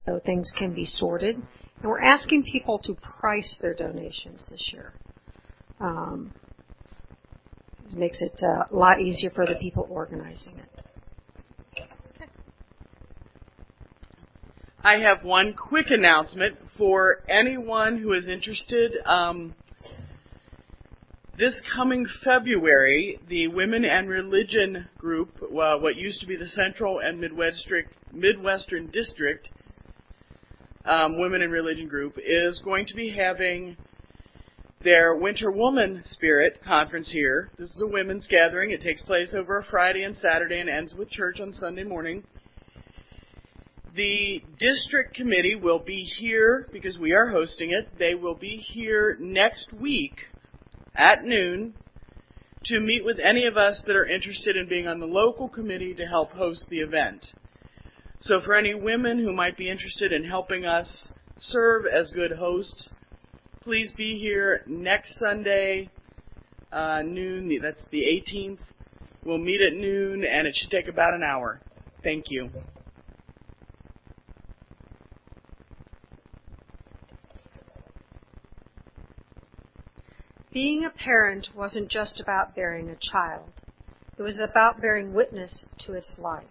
so things can be sorted. And we're asking people to price their donations this year. It makes it a lot easier for the people organizing it. I have one quick announcement for anyone who is interested. This coming February, the Women and Religion Group, what used to be the Central and Midwestern District Women and Religion Group, is going to be having their Winter Woman Spirit Conference here. This is a women's gathering. It takes place over a Friday and Saturday and ends with church on Sunday morning. The district committee will be here because we are hosting it. They will be here next week at noon to meet with any of us that are interested in being on the local committee to help host the event. So for any women who might be interested in helping us serve as good hosts, please be here next Sunday, noon. That's the 18th. We'll meet at noon, and it should take about an hour. Thank you. Being a parent wasn't just about bearing a child. It was about bearing witness to its life.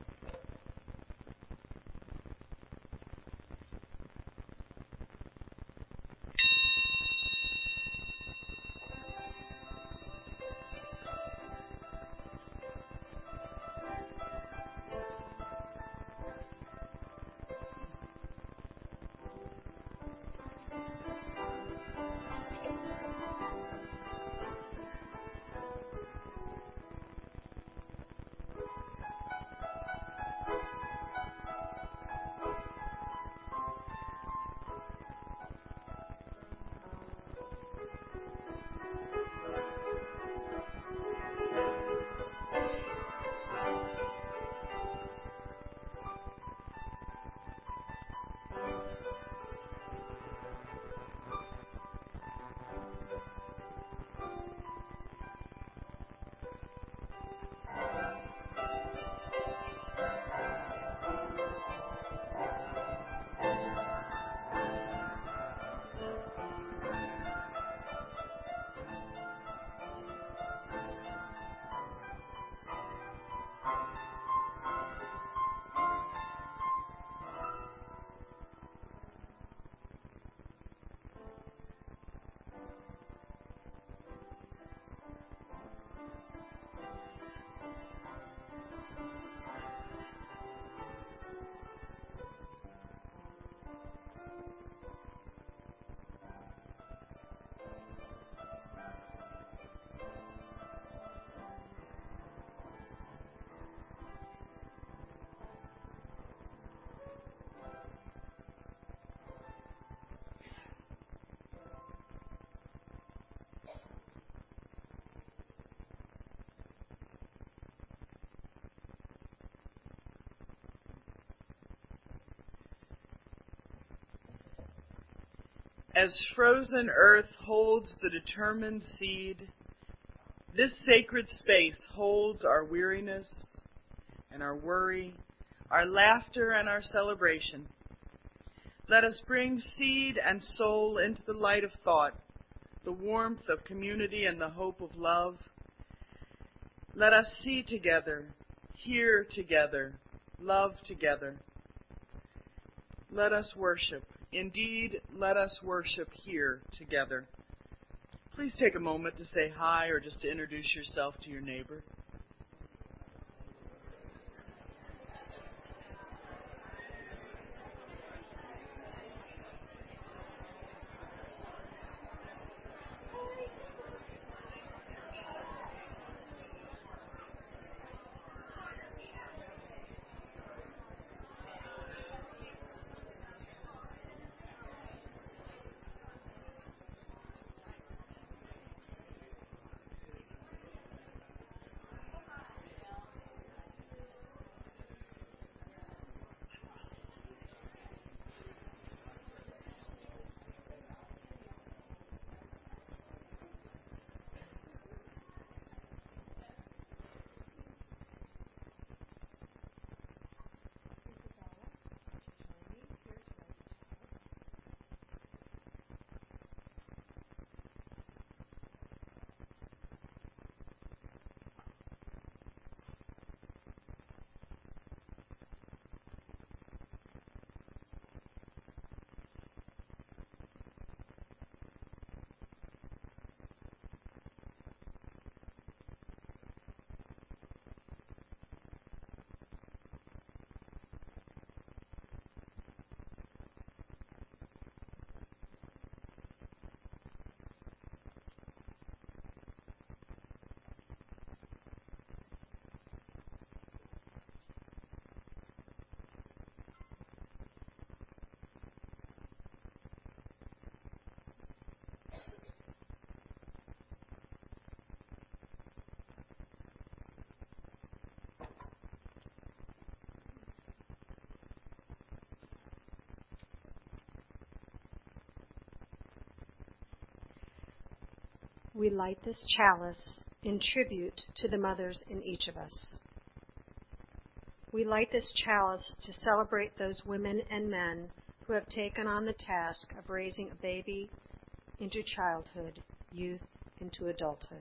As frozen earth holds the determined seed, this sacred space holds our weariness and our worry, our laughter and our celebration. Let us bring seed and soul into the light of thought, the warmth of community and the hope of love. Let us see together, hear together, love together. Let us worship. Indeed, let us worship here together. Please take a moment to say hi or just to introduce yourself to your neighbor. we light this chalice in tribute to the mothers in each of us. We light this chalice to celebrate those women and men who have taken on the task of raising a baby into childhood, youth into adulthood.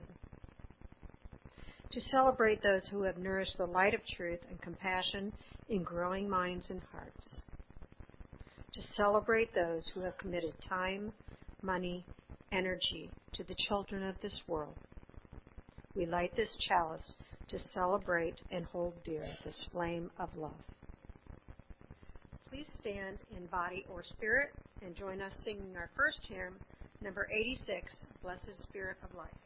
To celebrate those who have nourished the light of truth and compassion in growing minds and hearts. To celebrate those who have committed time, money, energy to the children of this world. We light this chalice to celebrate and hold dear this flame of love. Please stand in body or spirit and join us singing our first hymn, number 86, Blessed Spirit of Life.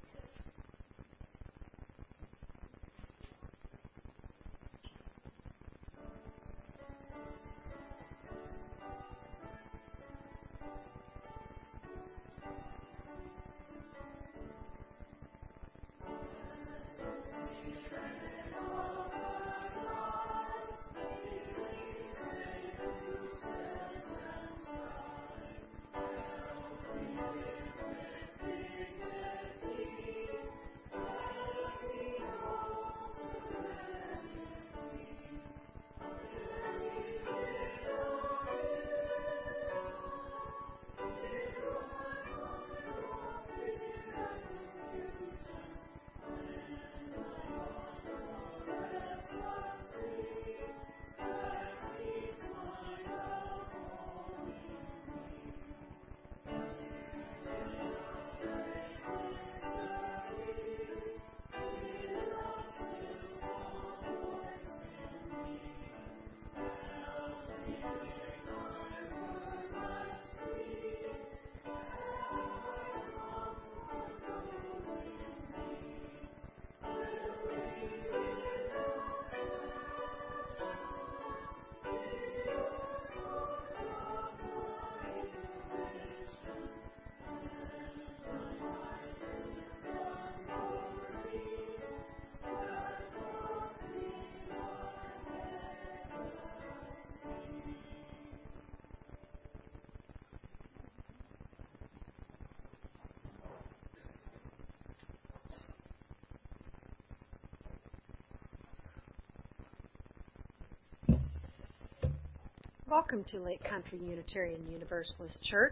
Welcome to Lake Country Unitarian Universalist Church.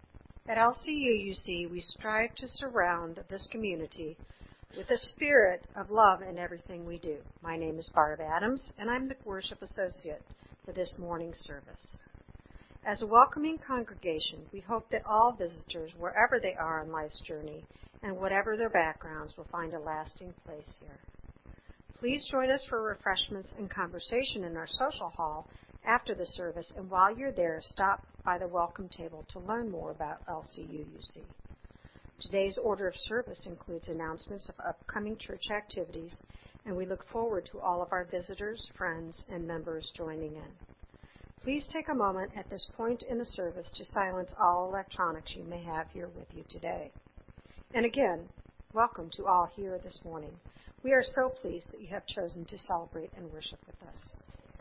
At LCUUC, we strive to surround this community with a spirit of love in everything we do. My name is Barb Adams, and I'm the worship associate for this morning's service. As a welcoming congregation, we hope that all visitors, wherever they are on life's journey and whatever their backgrounds, will find a lasting place here. Please join us for refreshments and conversation in our social hall after the service, and while you're there, stop by the welcome table to learn more about LCUUC. Today's order of service includes announcements of upcoming church activities, and we look forward to all of our visitors, friends, and members joining in. Please take a moment at this point in the service to silence all electronics you may have here with you today. And again, welcome to all here this morning. We are so pleased that you have chosen to celebrate and worship with us.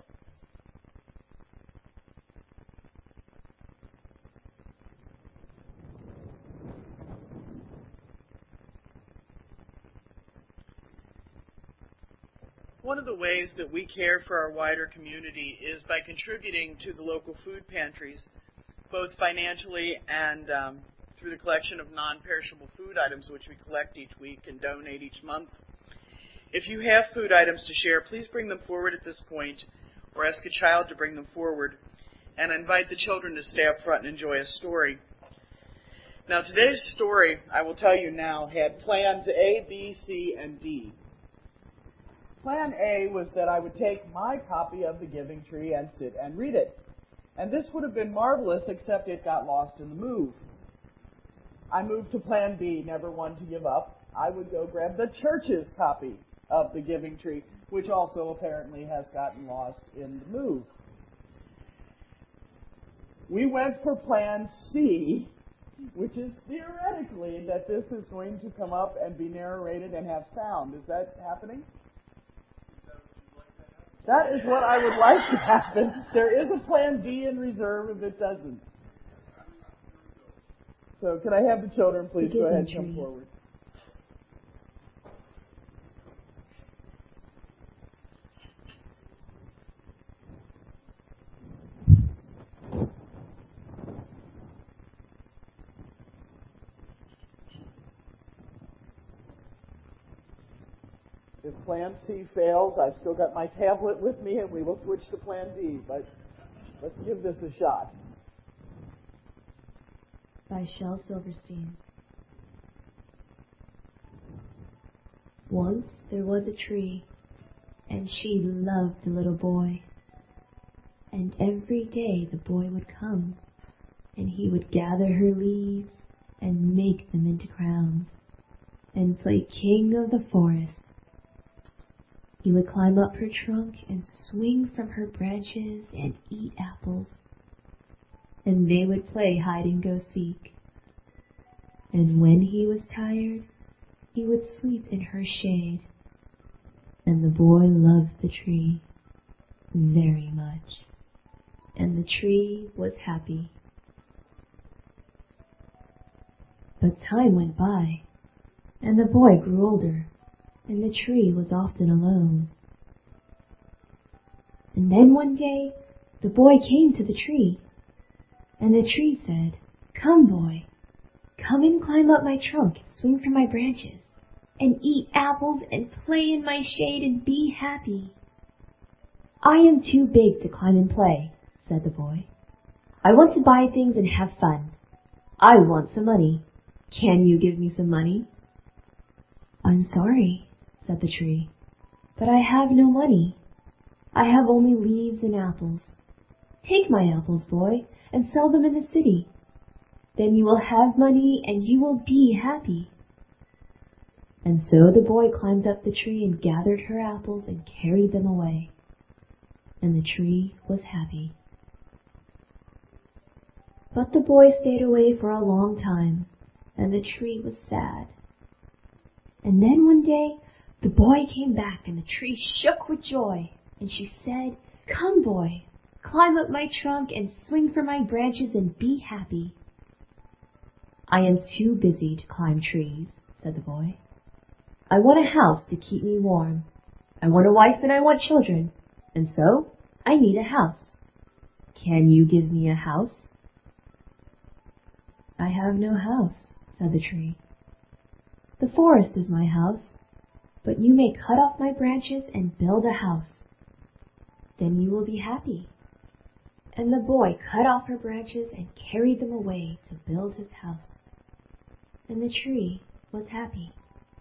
One of the ways that we care for our wider community is by contributing to the local food pantries, both financially and through the collection of non-perishable food items, which we collect each week and donate each month. If you have food items to share, please bring them forward at this point, or ask a child to bring them forward, and invite the children to stay up front and enjoy a story. Now, today's story, I will tell you now, had plans A, B, C, and D. Plan A was that I would take my copy of The Giving Tree and sit and read it. And this would have been marvelous, except it got lost in the move. I moved to Plan B, never one to give up. I would go grab the church's copy of The Giving Tree, which also apparently has gotten lost in the move. We went for Plan C, which is theoretically that this is going to come up and be narrated and have sound. Is that happening? That is what I would like to happen. There is a Plan D in reserve if it doesn't. So could I have the children please go ahead and come forward? if Plan C fails, I've still got my tablet with me, and we will switch to Plan D. But let's give this a shot. By Shel Silverstein. Once there was a tree, and she loved the little boy. And every day the boy would come, and he would gather her leaves and make them into crowns, and play king of the forest. He would climb up her trunk and swing from her branches and eat apples. And they would play hide-and-go-seek. And when he was tired, he would sleep in her shade. And the boy loved the tree very much. And the tree was happy. But time went by, and the boy grew older, and the tree was often alone. And then one day, the boy came to the tree, and the tree said, "Come, boy, come and climb up my trunk and swing from my branches, and eat apples and play in my shade and be happy." "I am too big to climb and play," said the boy. "I want to buy things and have fun. I want some money. Can you give me some money?" "I'm sorry," said the tree, "but I have no money. I have only leaves and apples. Take my apples, boy, and sell them in the city. Then you will have money and you will be happy." And so the boy climbed up the tree and gathered her apples and carried them away. And the tree was happy. But the boy stayed away for a long time, and the tree was sad. And then one day, the boy came back, and the tree shook with joy, and she said, "Come, boy, climb up my trunk and swing from my branches and be happy." "I am too busy to climb trees," said the boy. "I want a house to keep me warm. I want a wife and I want children, and so I need a house. Can you give me a house?" "I have no house," said the tree. "The forest is my house, but you may cut off my branches and build a house. Then you will be happy." And the boy cut off her branches and carried them away to build his house. And the tree was happy.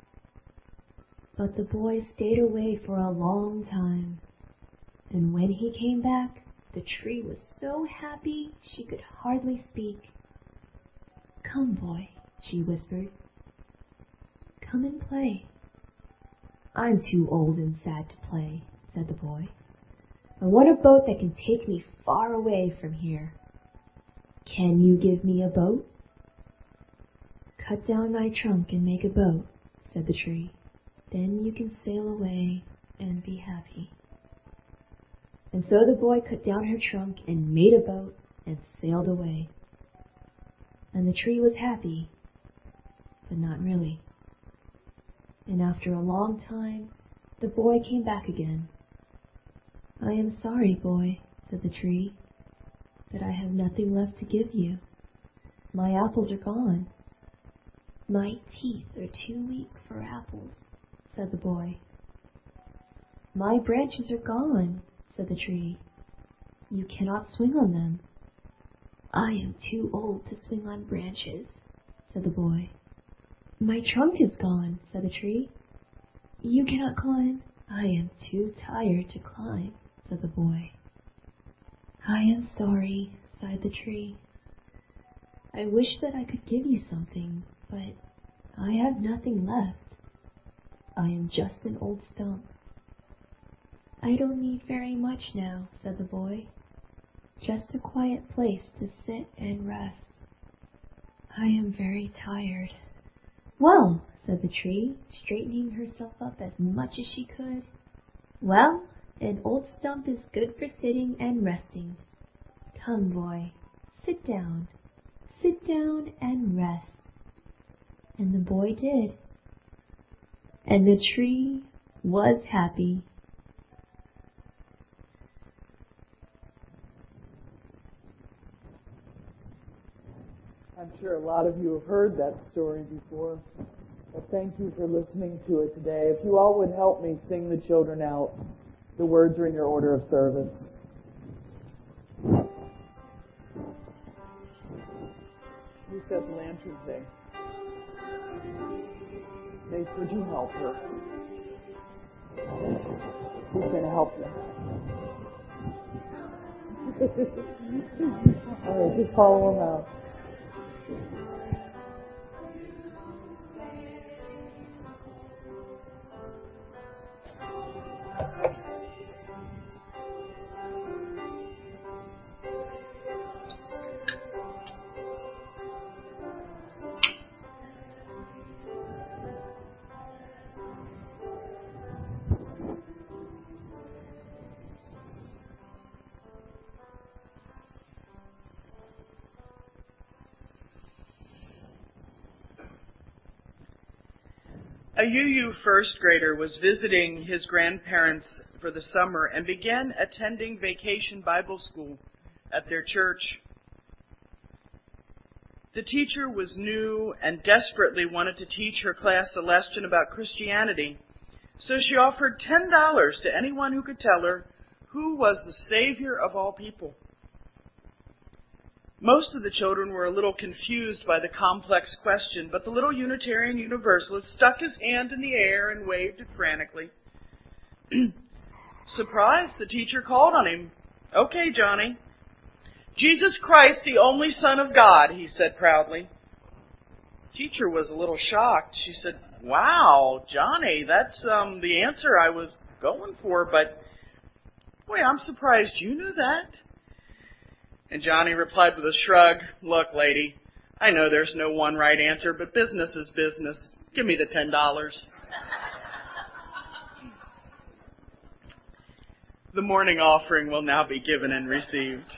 But the boy stayed away for a long time, and when he came back, the tree was so happy she could hardly speak. "Come, boy," she whispered. "Come and play." "I'm too old and sad to play," said the boy. "I want a boat that can take me far away from here. Can you give me a boat?" "Cut down my trunk and make a boat," said the tree. "Then you can sail away and be happy." And so the boy cut down her trunk and made a boat and sailed away. And the tree was happy, but not really. And after a long time, the boy came back again. "I am sorry, boy," said the tree, "but I have nothing left to give you. My apples are gone." "My teeth are too weak for apples," said the boy. "My branches are gone," said the tree. "You cannot swing on them." "I am too old to swing on branches," said the boy. "My trunk is gone," said the tree. "You cannot climb." "I am too tired to climb," said the boy. "I am sorry," sighed the tree. "I wish that I could give you something, but I have nothing left. I am just an old stump." "I don't need very much now," said the boy. "Just a quiet place to sit and rest. I am very tired." "Well," said the tree, straightening herself up as much as she could, "well, an old stump is good for sitting and resting. Come, boy, sit down and rest." And the boy did. And the tree was happy. I'm sure a lot of you have heard that story before. Well, thank you for listening to it today. If you all would help me sing the children out, the words are in your order of service. Who's got the lantern thing? Mace, would you help her? Who's going to help you? All right, just follow them out. A UU first grader was visiting his grandparents for the summer and began attending vacation Bible school at their church. The teacher was new and desperately wanted to teach her class a lesson about Christianity, so she offered $10 to anyone who could tell her who was the Savior of all people. Most of the children were a little confused by the complex question, but the little Unitarian Universalist stuck his hand in the air and waved it frantically. Surprised, the teacher called on him. "Okay, Johnny." "Jesus Christ, the only Son of God," he said proudly. Teacher was a little shocked. She said, "Wow, Johnny, that's the answer I was going for, but boy, I'm surprised you knew that." And Johnny replied with a shrug, "Look, lady, I know there's no one right answer, but business is business. Give me the $10. The morning offering will now be given and received.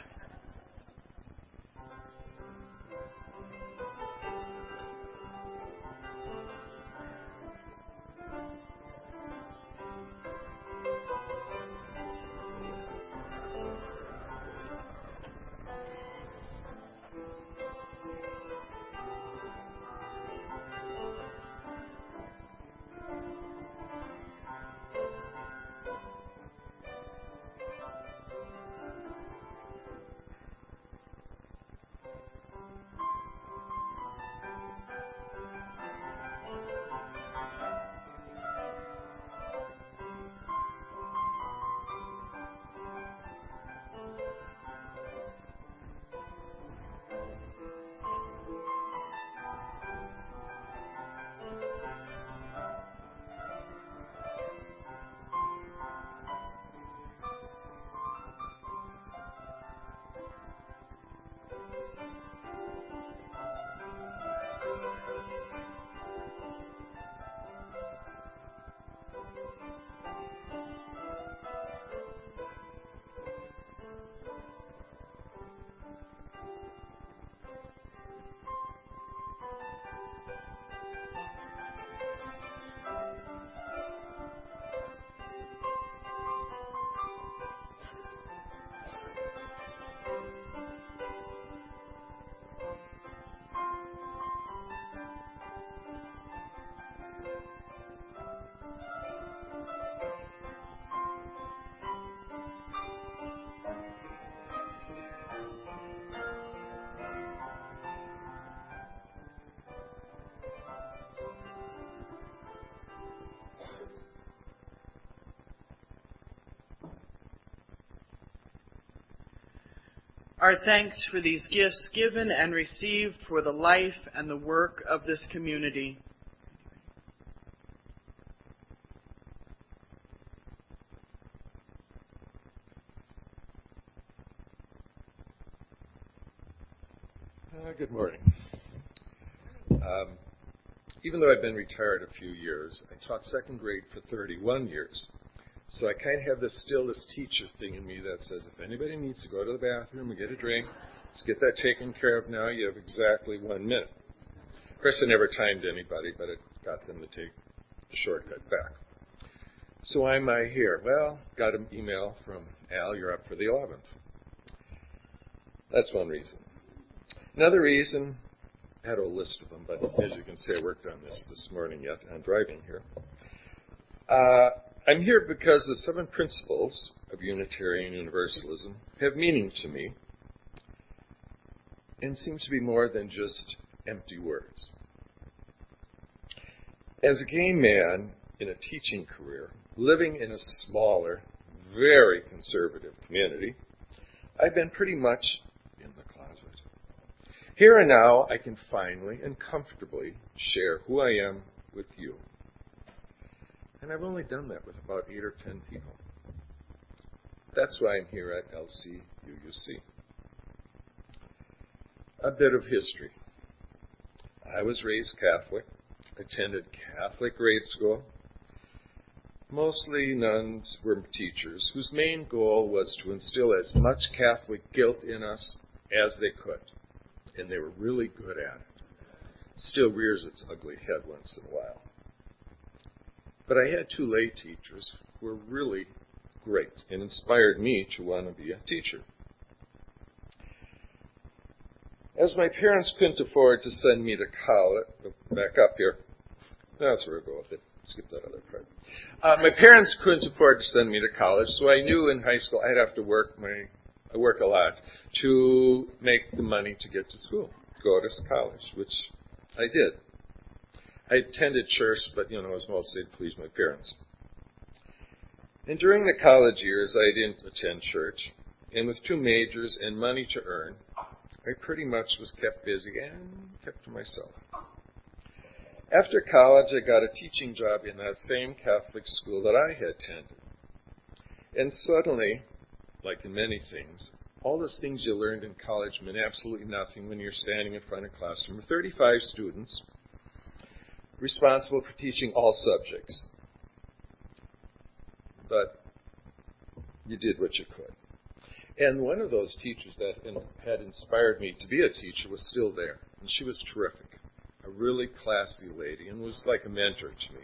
Our thanks for these gifts given and received for the life and the work of this community. Good morning. Even though I've been retired a few years, I taught second grade for 31 years. So I kind of have this stillness teacher thing in me that says if anybody needs to go to the bathroom and get a drink, let's get that taken care of now. You have exactly 1 minute. Of course, I never timed anybody, but it got them to take the shortcut back. So why am I here? Well, got an email from Al, you're up for the 11th. That's one reason. Another reason, had a list of them, but as you can see, I worked on this morning yet. I'm driving here. I'm here because the 7 principles of Unitarian Universalism have meaning to me and seem to be more than just empty words. As a gay man in a teaching career, living in a smaller, very conservative community, I've been pretty much in the closet. Here and now, I can finally and comfortably share who I am with you. And I've only done that with about 8 or 10 people. That's why I'm here at LCUUC. A bit of history. I was raised Catholic, attended Catholic grade school. Mostly nuns were teachers whose main goal was to instill as much Catholic guilt in us as they could. And they were really good at it. Still rears its ugly head once in a while. But I had 2 lay teachers who were really great and inspired me to want to be a teacher. As my parents couldn't afford to send me to college, back up here, that's where I go with it, skip that other part. My parents couldn't afford to send me to college, so I knew in high school I'd have to work a lot to make the money to get to school, go to college, which I did. I attended church, but, it was mostly to please my parents. And during the college years, I didn't attend church. And with 2 majors and money to earn, I pretty much was kept busy and kept to myself. After college, I got a teaching job in that same Catholic school that I had attended. And suddenly, like in many things, all those things you learned in college meant absolutely nothing when you're standing in front of a classroom with 35 students, responsible for teaching all subjects. But you did what you could. And one of those teachers that had inspired me to be a teacher was still there. And she was terrific. A really classy lady and was like a mentor to me.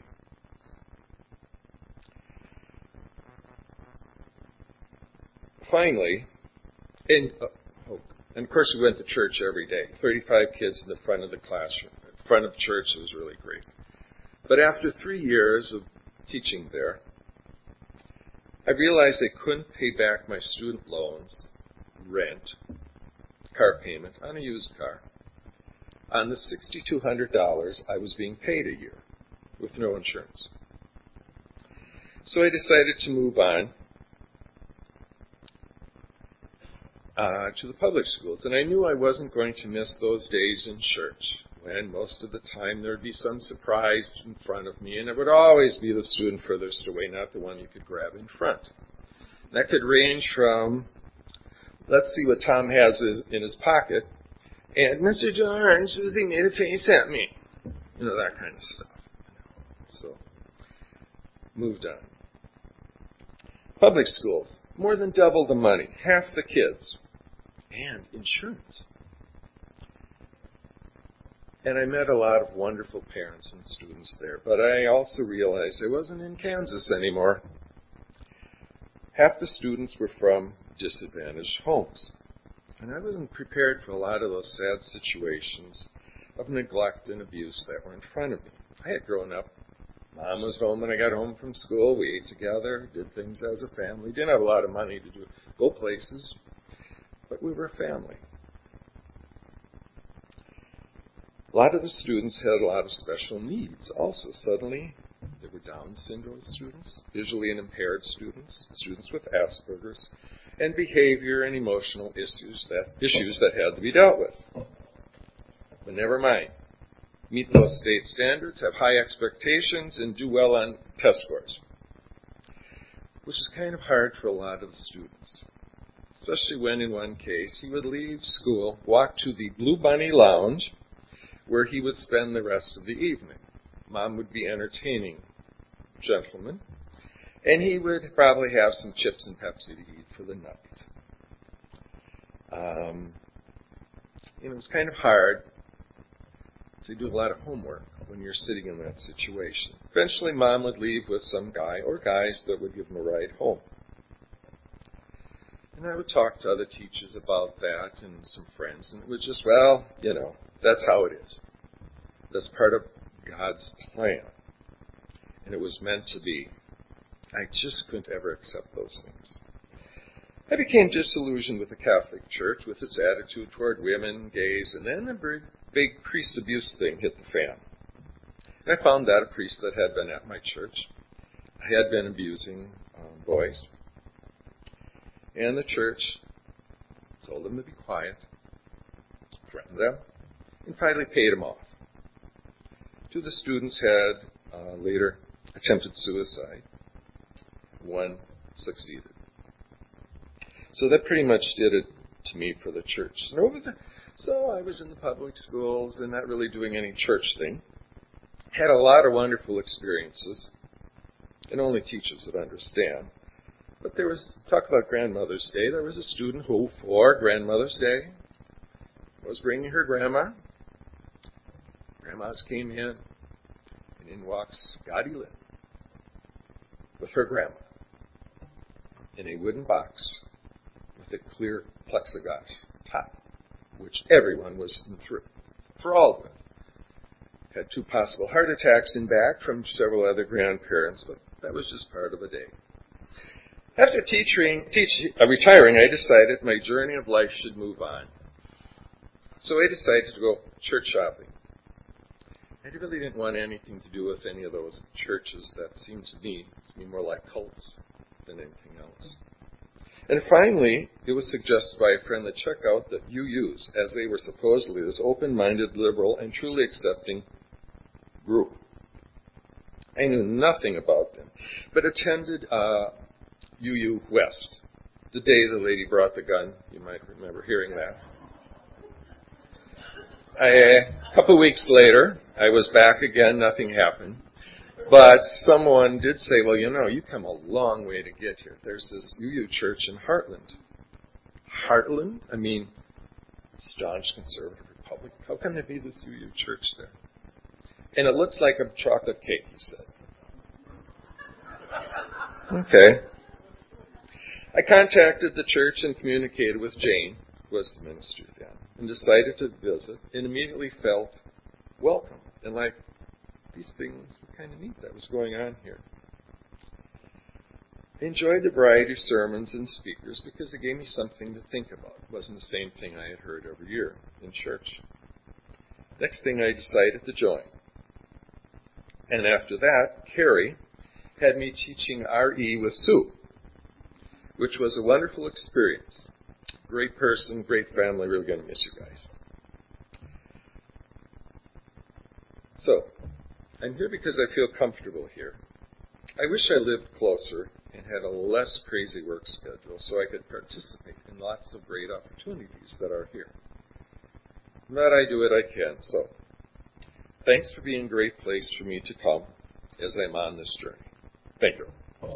Finally, and of course we went to church every day. 35 kids in the front of the classroom. In front of church, it was really great. But after 3 years of teaching there, I realized I couldn't pay back my student loans, rent, car payment on a used car, on the $6,200 I was being paid a year with no insurance. So I decided to move on to the public schools. And I knew I wasn't going to miss those days in church when most of the time there would be some surprise in front of me, and it would always be the student furthest away, not the one you could grab in front. And that could range from, let's see what Tom has in his pocket, and Mr. John, Susie made a face at me. That kind of stuff. So, moved on. Public schools, more than double the money, half the kids, and insurance. And I met a lot of wonderful parents and students there, but I also realized I wasn't in Kansas anymore. Half the students were from disadvantaged homes, and I wasn't prepared for a lot of those sad situations of neglect and abuse that were in front of me. I had grown up. Mom was home when I got home from school. We ate together, did things as a family. Didn't have a lot of money to go places, but we were a family. A lot of the students had a lot of special needs. Also, suddenly, there were Down syndrome students, visually impaired students, students with Asperger's, and behavior and emotional issues that had to be dealt with. But never mind. Meet those state standards, have high expectations, and do well on test scores, which is kind of hard for a lot of the students, especially when, in one case, he would leave school, walk to the Blue Bunny Lounge, where he would spend the rest of the evening. Mom would be entertaining gentlemen, and he would probably have some chips and Pepsi to eat for the night. It was kind of hard to do a lot of homework when you're sitting in that situation. Eventually, Mom would leave with some guy or guys that would give him a ride home. And I would talk to other teachers about that and some friends, and it was just, well, that's how it is. That's part of God's plan. And it was meant to be. I just couldn't ever accept those things. I became disillusioned with the Catholic Church, with its attitude toward women, gays, and then the big priest abuse thing hit the fan. And I found that a priest that had been at my church had been abusing boys. And the church told them to be quiet, threatened them, and finally paid them off. Two of the students had later attempted suicide. One succeeded. So that pretty much did it to me for the church. And so I was in the public schools and not really doing any church thing. Had a lot of wonderful experiences, and only teachers would understand. But talk about Grandmother's Day. There was a student who, for Grandmother's Day, was bringing her grandma. Grandmas came in, and in walks Scotty Lynn with her grandma in a wooden box with a clear plexiglass top, which everyone was enthralled with. Had 2 possible heart attacks in back from several other grandparents, but that was just part of the day. After retiring, I decided my journey of life should move on. So I decided to go church shopping. I really didn't want anything to do with any of those churches that seemed to me more like cults than anything else. And finally, it was suggested by a friend to check out the UUs, as they were supposedly this open-minded, liberal, and truly accepting group. I knew nothing about them, but attended UU West, the day the lady brought the gun. You might remember hearing that. A couple of weeks later, I was back again. Nothing happened. But someone did say, well, you come a long way to get here. There's this UU church in Heartland. Heartland? I mean, staunch conservative republic. How can there be this UU church there? And it looks like a chocolate cake, he said. Okay. I contacted the church and communicated with Jane, who was the minister then, and decided to visit, and immediately felt welcome and like these things were kind of neat that was going on here. I enjoyed the variety of sermons and speakers because it gave me something to think about. It wasn't the same thing I had heard every year in church. Next thing, I decided to join. And after that, Carrie had me teaching RE with Sue, which was a wonderful experience. Great person, great family. Really going to miss you guys. So, I'm here because I feel comfortable here. I wish I lived closer and had a less crazy work schedule so I could participate in lots of great opportunities that are here. But I do what I can, so thanks for being a great place for me to come as I'm on this journey. Thank you.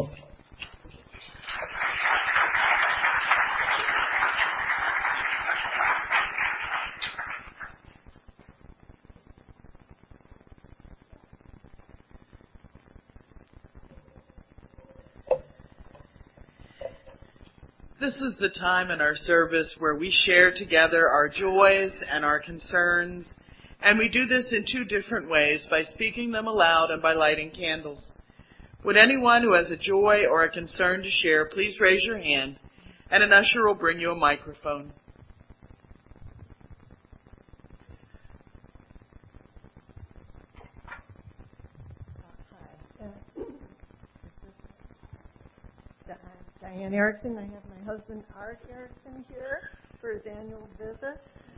This is the time in our service where we share together our joys and our concerns, and we do this in 2 different ways, by speaking them aloud and by lighting candles. Would anyone who has a joy or a concern to share please raise your hand, and an usher will bring you a microphone. Diane Erickson. I have my husband Art Erickson here for his annual visit.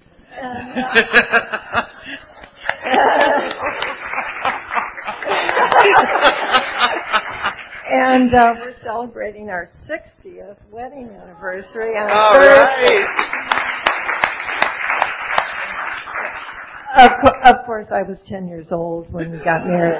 And we're celebrating our 60th wedding anniversary. And all right. Of course, I was 10 years old when we got married.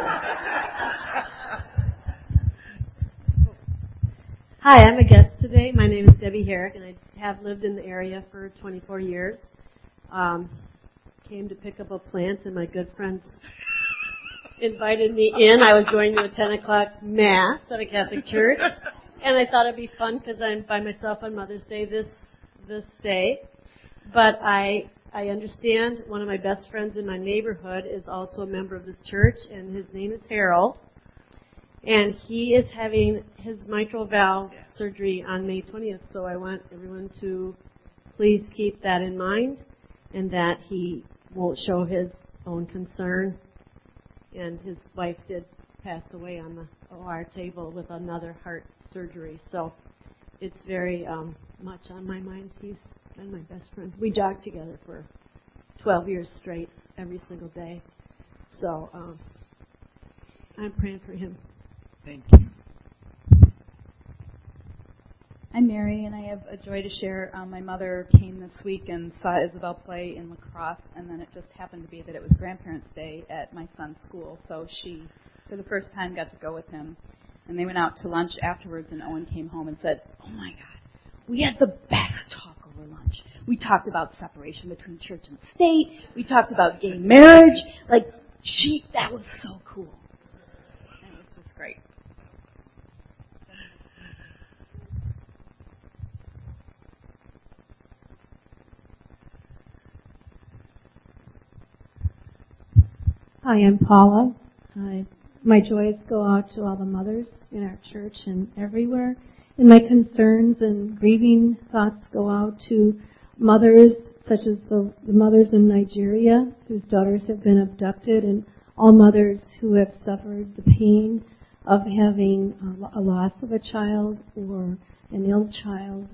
Hi, I'm a guest today. My name is Debbie Herrick, and I have lived in the area for 24 years. Came to pick up a plant, and my good friends invited me in. I was going to a 10 o'clock Mass at a Catholic church, And I thought it'd be fun because I'm by myself on Mother's Day this day. But I understand one of my best friends in my neighborhood is also a member of this church, and his name is Harold. And he is having his mitral valve surgery on May 20th. So I want everyone to please keep that in mind, and that he will show his own concern. And his wife did pass away on the OR table with another heart surgery. So it's very much on my mind. He's been my best friend. We jogged together for 12 years straight, every single day. So I'm praying for him. Thank you. I'm Mary, and I have a joy to share. My mother came this week and saw Isabel play in lacrosse, and then it just happened to be that it was Grandparents' Day at my son's school, so she, for the first time, got to go with him. And they went out to lunch afterwards, and Owen came home and said, "Oh, my God, we had the best talk over lunch. We talked about separation between church and state. We talked about gay marriage. That was so cool." And it was just great. Hi, I'm Paula. My joys go out to all the mothers in our church and everywhere. And my concerns and grieving thoughts go out to mothers such as the mothers in Nigeria whose daughters have been abducted, and all mothers who have suffered the pain of having a loss of a child or an ill child.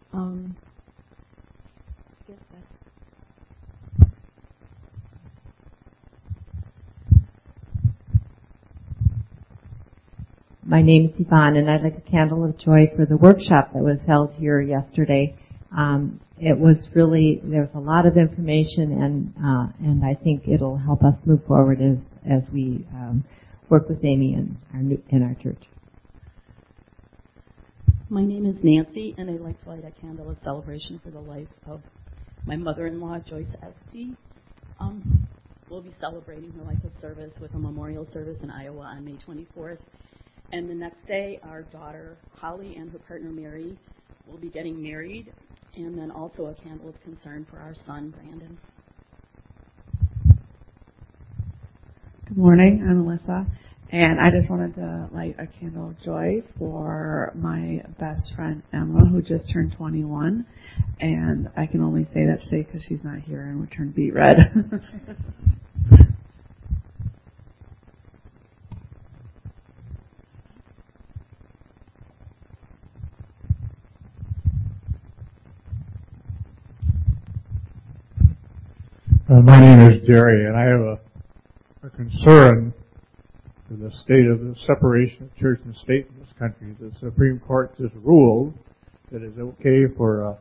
My name is Yvonne, and I'd like a candle of joy for the workshop that was held here yesterday. It was really, there was a lot of information, and I think it'll help us move forward as we work with Amy in our church. My name is Nancy, and I'd like to light a candle of celebration for the life of my mother-in-law, Joyce Estee. We'll be celebrating her life of service with a memorial service in Iowa on May 24th. And the next day, our daughter, Holly, and her partner, Mary, will be getting married, and then also a candle of concern for our son, Brandon. Good morning, I'm Alyssa, and I just wanted to light a candle of joy for my best friend, Emma, who just turned 21, and I can only say that today because she's not here and we turned beet red. My name is Jerry, and I have a concern for the state of the separation of church and state in this country. The Supreme Court just ruled that it's okay for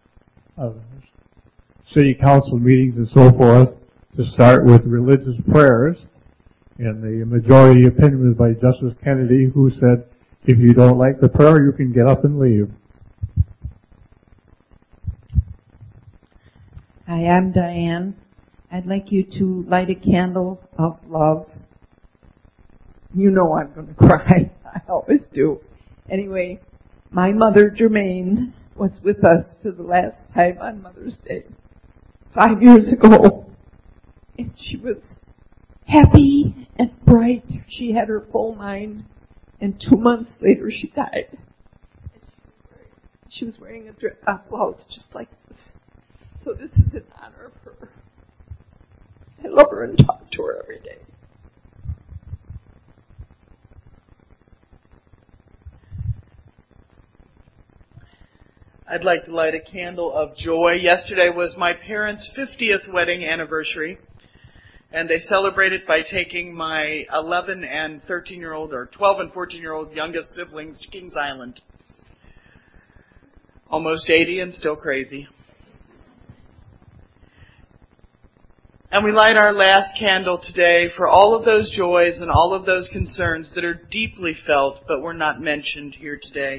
city council meetings and so forth to start with religious prayers, and the majority opinion was by Justice Kennedy, who said, if you don't like the prayer, you can get up and leave. Hi, I'm Diane. I'd like you to light a candle of love. You know I'm going to cry. I always do. Anyway, my mother, Germaine, was with us for the last time on Mother's Day 5 years ago. And she was happy and bright. She had her full mind. And 2 months later, she died. And she was wearing a blouse just like this. So this is in honor of her. I love her and talk to her every day. I'd like to light a candle of joy. Yesterday was my parents' 50th wedding anniversary, and they celebrated by taking my 11 and 13-year-old, or 12 and 14-year-old youngest siblings to Kings Island. Almost 80 and still crazy. And we light our last candle today for all of those joys and all of those concerns that are deeply felt but were not mentioned here today.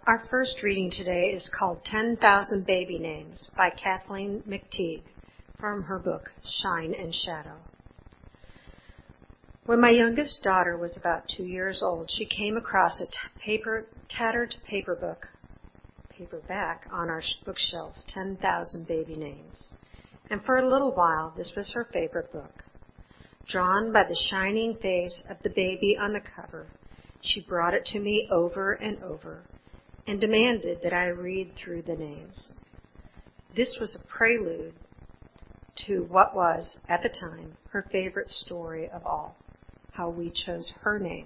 Our first reading today is called 10,000 Baby Names by Kathleen McTeague from her book, Shine and Shadow. When my youngest daughter was about 2 years old, she came across a tattered paperback on our bookshelves, 10,000 Baby Names. And for a little while, this was her favorite book. Drawn by the shining face of the baby on the cover, she brought it to me over and over and demanded that I read through the names. This was a prelude to what was, at the time, her favorite story of all, how we chose her name.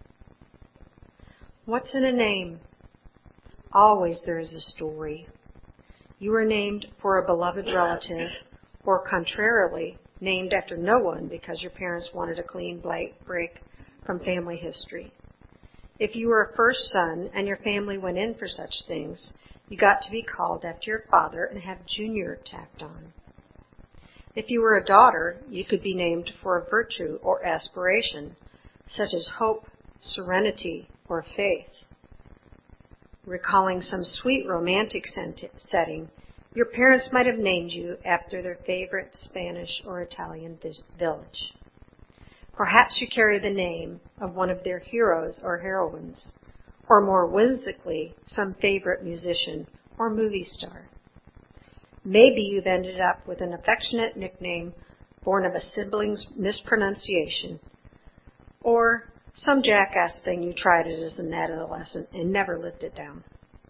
What's in a name? Always there is a story. You were named for a beloved relative, or contrarily, named after no one because your parents wanted a clean break from family history. If you were a first son and your family went in for such things, you got to be called after your father and have Junior tacked on. If you were a daughter, you could be named for a virtue or aspiration, such as hope, serenity, or faith. Recalling some sweet romantic setting, your parents might have named you after their favorite Spanish or Italian village. Perhaps you carry the name of one of their heroes or heroines, or more whimsically, some favorite musician or movie star. Maybe you've ended up with an affectionate nickname born of a sibling's mispronunciation, or some jackass thing you tried as an adolescent and never lived it down.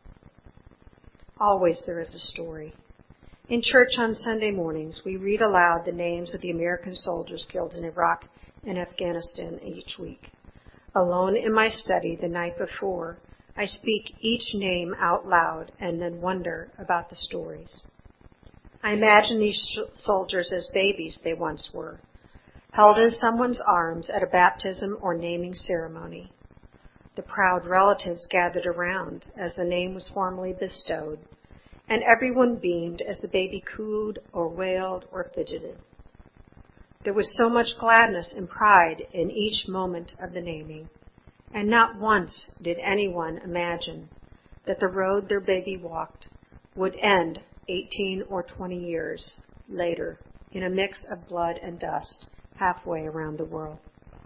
Always there is a story. In church on Sunday mornings, we read aloud the names of the American soldiers killed in Iraq and Afghanistan each week. Alone in my study the night before, I speak each name out loud and then wonder about the stories. I imagine these soldiers as babies they once were, held in someone's arms at a baptism or naming ceremony. The proud relatives gathered around as the name was formally bestowed, and everyone beamed as the baby cooed or wailed or fidgeted. There was so much gladness and pride in each moment of the naming, and not once did anyone imagine that the road their baby walked would end 18 or 20 years later in a mix of blood and dust halfway around the world.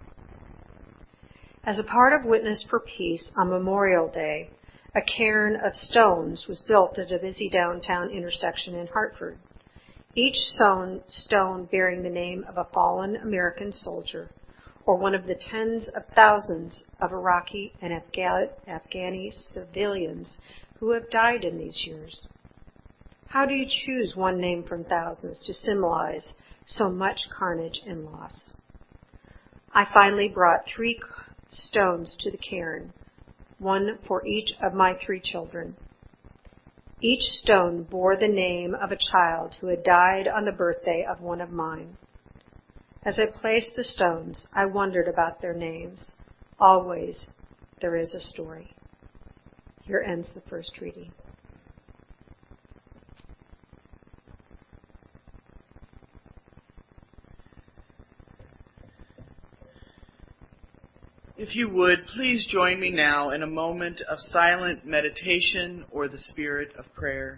As a part of Witness for Peace on Memorial Day, a cairn of stones was built at a busy downtown intersection in Hartford. Each stone bearing the name of a fallen American soldier or one of the tens of thousands of Iraqi and Afghani civilians who have died in these years. How do you choose one name from thousands to symbolize so much carnage and loss? I finally brought 3 stones to the cairn, one for each of my 3 children. Each stone bore the name of a child who had died on the birthday of one of mine. As I placed the stones, I wondered about their names. Always there is a story. Here ends the first reading. If you would, please join me now in a moment of silent meditation or the spirit of prayer.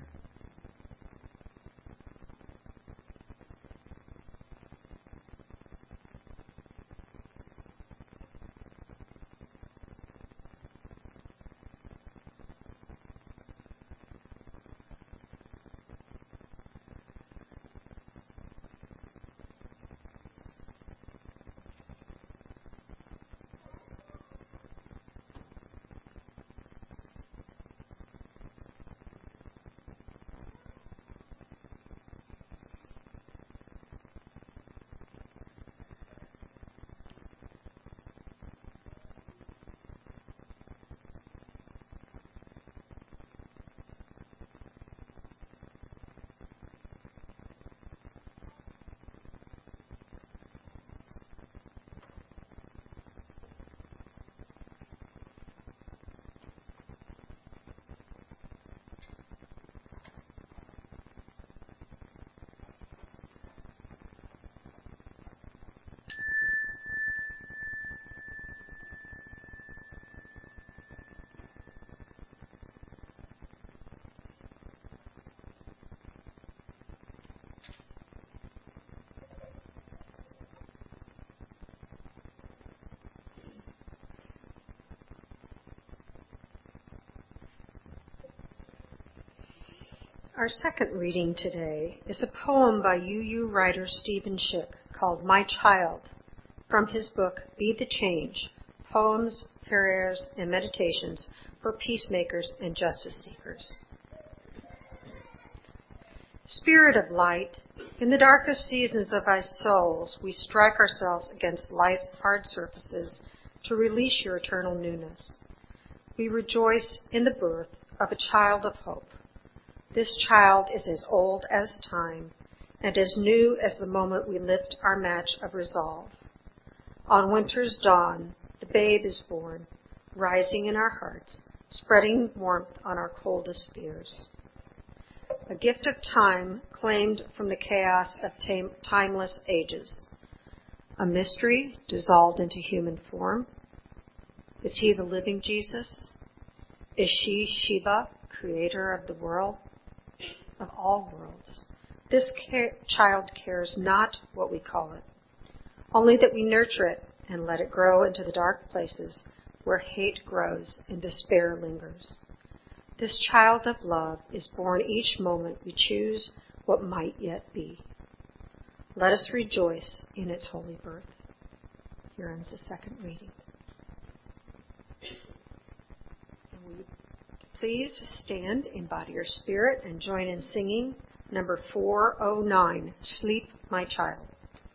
Our second reading today is a poem by UU writer Stephen Schick called My Child, from his book Be the Change, Poems, Prayers, and Meditations for Peacemakers and Justice Seekers. Spirit of light, in the darkest seasons of our souls, we strike ourselves against life's hard surfaces to release your eternal newness. We rejoice in the birth of a child of hope. This child is as old as time and as new as the moment we lift our match of resolve. On winter's dawn, the babe is born, rising in our hearts, spreading warmth on our coldest fears. A gift of time claimed from the chaos of timeless ages. A mystery dissolved into human form. Is he the living Jesus? Is she Shiva, creator of the world, of all worlds? This child cares not what we call it, only that we nurture it and let it grow into the dark places where hate grows and despair lingers. This child of love is born each moment we choose what might yet be. Let us rejoice in its holy birth. Here ends the second reading. And will you please stand, embody your spirit, and join in singing number 409, Sleep, My Child.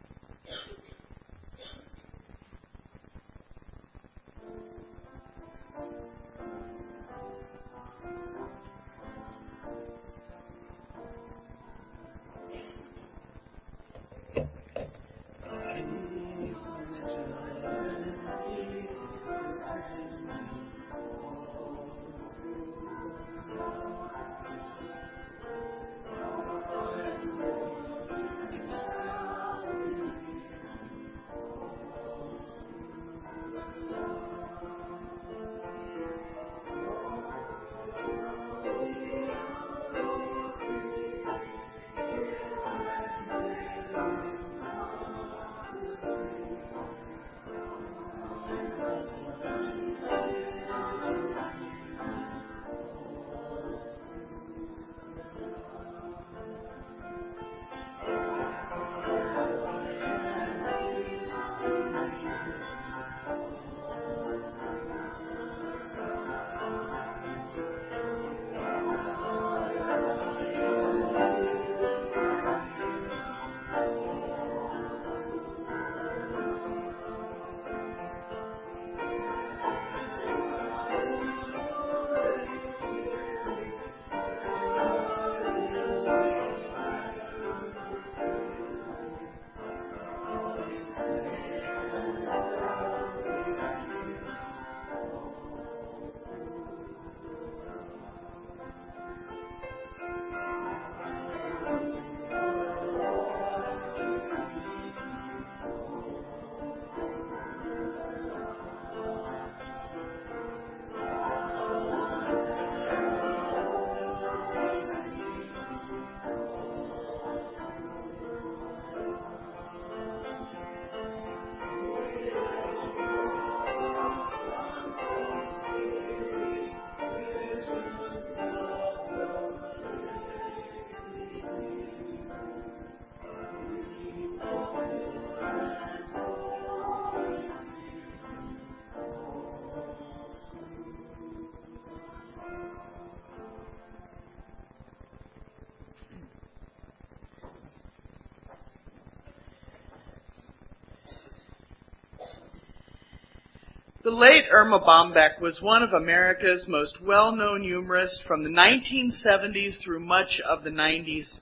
The late Irma Bombeck was one of America's most well-known humorists from the 1970s through much of the 90s.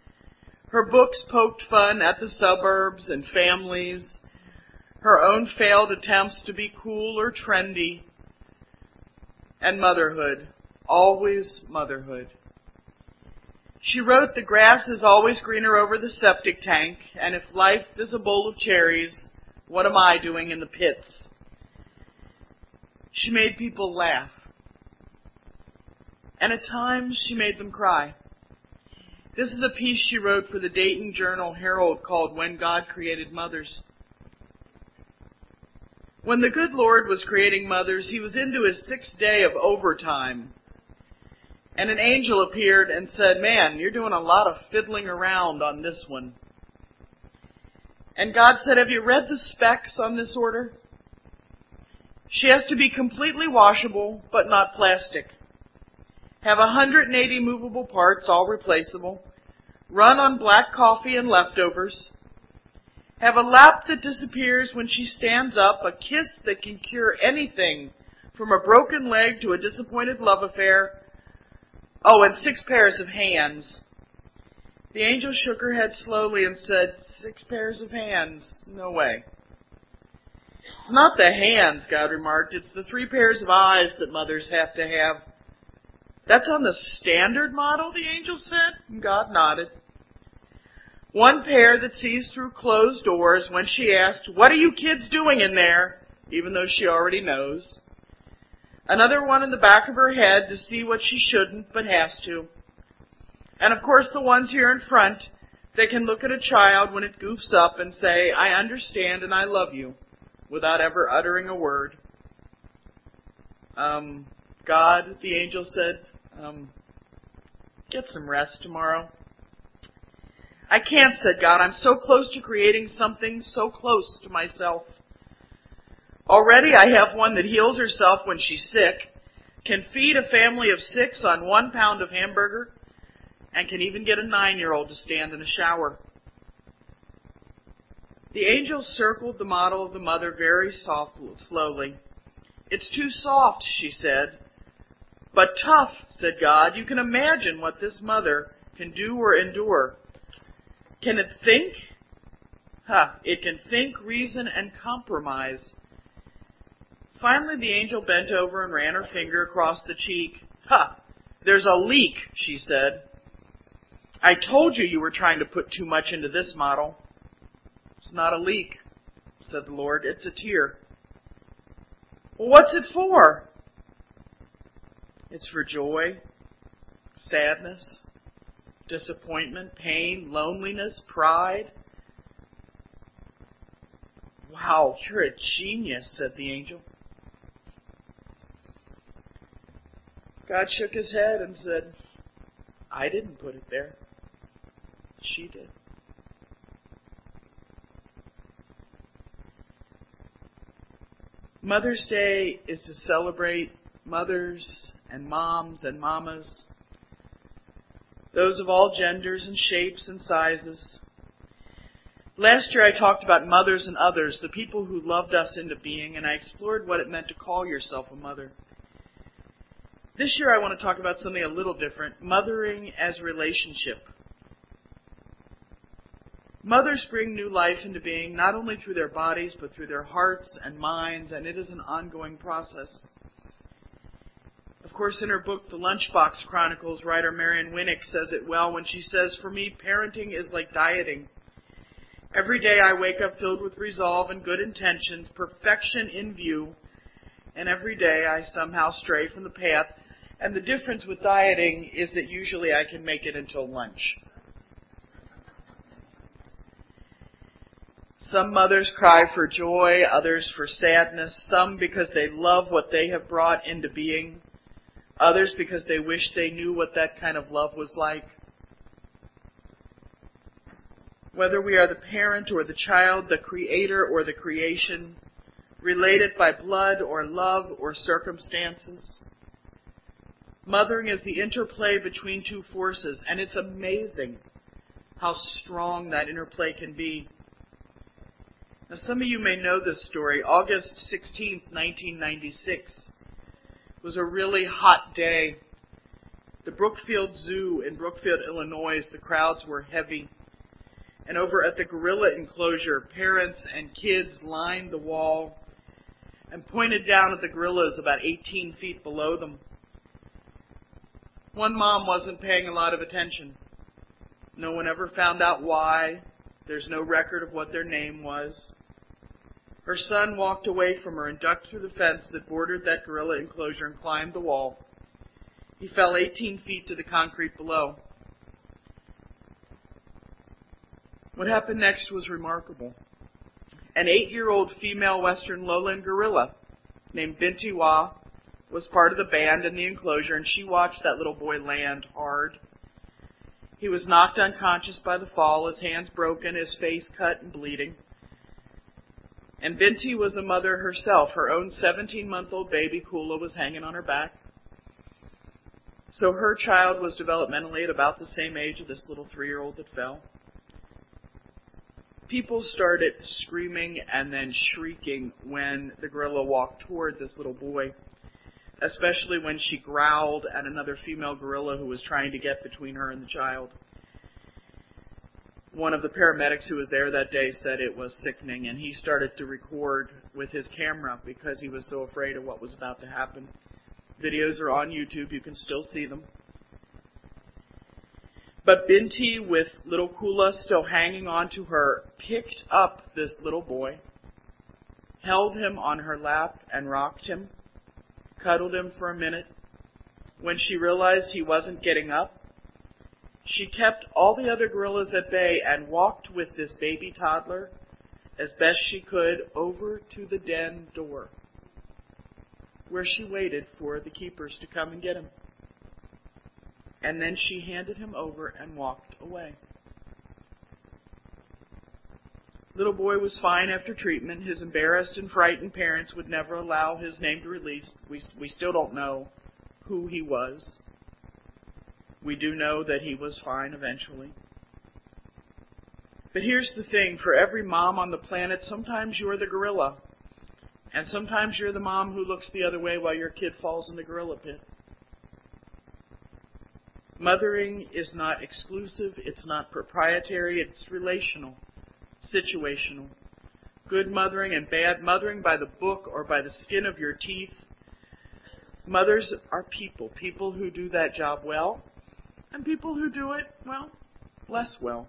Her books poked fun at the suburbs and families, her own failed attempts to be cool or trendy, and motherhood, always motherhood. She wrote, "The grass is always greener over the septic tank, and if life is a bowl of cherries, what am I doing in the pits?" She made people laugh. And at times, she made them cry. This is a piece she wrote for the Dayton Journal-Herald called When God Created Mothers. When the good Lord was creating mothers, he was into his 6th day of overtime. And an angel appeared and said, "Man, you're doing a lot of fiddling around on this one." And God said, "Have you read the specs on this order? She has to be completely washable, but not plastic. Have 180 movable parts, all replaceable. Run on black coffee and leftovers. Have a lap that disappears when she stands up, a kiss that can cure anything from a broken leg to a disappointed love affair. Oh, and 6 pairs of hands." The angel shook her head slowly and said, 6 pairs of hands? No way. "It's not the hands," God remarked. "It's the 3 pairs of eyes that mothers have to have." "That's on the standard model," the angel said, and God nodded. "1 pair that sees through closed doors when she asked, 'What are you kids doing in there?' even though she already knows. Another one in the back of her head to see what she shouldn't but has to. And of course the ones here in front that can look at a child when it goofs up and say, 'I understand and I love you,' without ever uttering a word." God, the angel said, "Get some rest tomorrow." "I can't," said God. "I'm so close to creating something so close to myself. Already I have one that heals herself when she's sick, can feed a family of 6 on 1 pound of hamburger, and can even get a 9-year-old to stand in a shower." The angel circled the model of the mother very slowly. "It's too soft," she said. "But tough," said God. "You can imagine what this mother can do or endure. Can it think? It can think, reason, and compromise." Finally, the angel bent over and ran her finger across the cheek. "There's a leak," she said. "I told you were trying to put too much into this model." "It's not a leak," said the Lord. "It's a tear." "Well, what's it for?" "It's for joy, sadness, disappointment, pain, loneliness, pride." "Wow, you're a genius," said the angel. God shook his head and said, "I didn't put it there. She did." Mother's Day is to celebrate mothers and moms and mamas, those of all genders and shapes and sizes. Last year I talked about mothers and others, the people who loved us into being, and I explored what it meant to call yourself a mother. This year I want to talk about something a little different, mothering as relationship. Mothers bring new life into being, not only through their bodies, but through their hearts and minds, and it is an ongoing process. Of course, in her book, The Lunchbox Chronicles, writer Marion Winnick says it well when she says, "For me, parenting is like dieting. Every day I wake up filled with resolve and good intentions, perfection in view, and every day I somehow stray from the path. And the difference with dieting is that usually I can make it until lunch." Some mothers cry for joy, others for sadness, some because they love what they have brought into being, others because they wish they knew what that kind of love was like. Whether we are the parent or the child, the creator or the creation, related by blood or love or circumstances, mothering is the interplay between two forces, and it's amazing how strong that interplay can be. Now, some of you may know this story. August 16, 1996 was a really hot day. The Brookfield Zoo in Brookfield, Illinois, the crowds were heavy. And over at the gorilla enclosure, parents and kids lined the wall and pointed down at the gorillas about 18 feet below them. One mom wasn't paying a lot of attention. No one ever found out why. There's no record of what their name was. Her son walked away from her and ducked through the fence that bordered that gorilla enclosure and climbed the wall. He fell 18 feet to the concrete below. What happened next was remarkable. An 8-year-old female western lowland gorilla named Binti Wa was part of the band in the enclosure, and she watched that little boy land hard. He was knocked unconscious by the fall, his hands broken, his face cut and bleeding. And Binti was a mother herself. Her own 17-month-old baby, Kula, was hanging on her back. So her child was developmentally at about the same age of this little 3-year-old that fell. People started screaming and then shrieking when the gorilla walked toward this little boy, especially when she growled at another female gorilla who was trying to get between her and the child. One of the paramedics who was there that day said it was sickening, and he started to record with his camera because he was so afraid of what was about to happen. Videos are on YouTube. You can still see them. But Binti, with little Kula still hanging on to her, picked up this little boy, held him on her lap and rocked him, cuddled him for a minute. When she realized he wasn't getting up, she kept all the other gorillas at bay and walked with this baby toddler as best she could over to the den door, where she waited for the keepers to come and get him. And then she handed him over and walked away. Little boy was fine after treatment. His embarrassed and frightened parents would never allow his name to release. We still don't know who he was. We do know that he was fine eventually. But here's the thing. For every mom on the planet, sometimes you're the gorilla. And sometimes you're the mom who looks the other way while your kid falls in the gorilla pit. Mothering is not exclusive. It's not proprietary. It's relational, situational. Good mothering and bad mothering by the book or by the skin of your teeth. Mothers are people who do that job well, and people who do it, well, less well.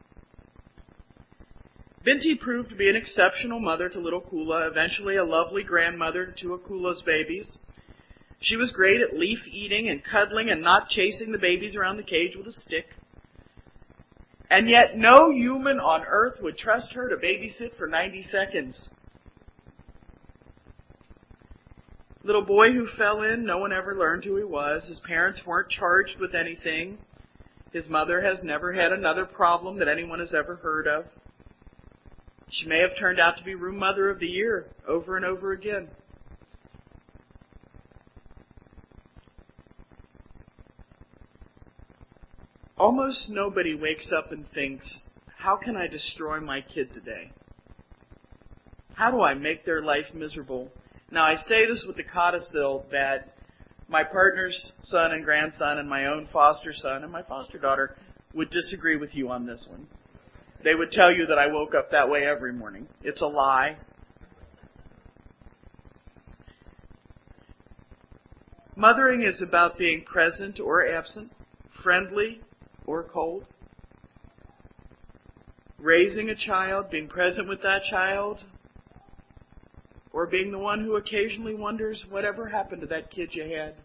Binti proved to be an exceptional mother to little Kula, eventually a lovely grandmother to two of Kula's babies. She was great at leaf eating and cuddling and not chasing the babies around the cage with a stick. And yet no human on earth would trust her to babysit for 90 seconds. Little boy who fell in, no one ever learned who he was. His parents weren't charged with anything. His mother has never had another problem that anyone has ever heard of. She may have turned out to be Room Mother of the Year over and over again. Almost nobody wakes up and thinks, how can I destroy my kid today? How do I make their life miserable? Now, I say this with the codicil that my partner's son and grandson and my own foster son and my foster daughter would disagree with you on this one. They would tell you that I woke up that way every morning. It's a lie. Mothering is about being present or absent, friendly or cold. Raising a child, being present with that child, or being the one who occasionally wonders whatever happened to that kid you had.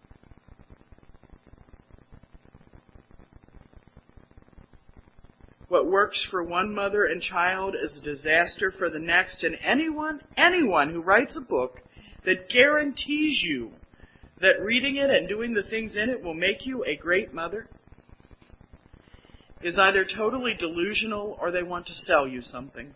What works for one mother and child is a disaster for the next, and anyone who writes a book that guarantees you that reading it and doing the things in it will make you a great mother is either totally delusional or they want to sell you something.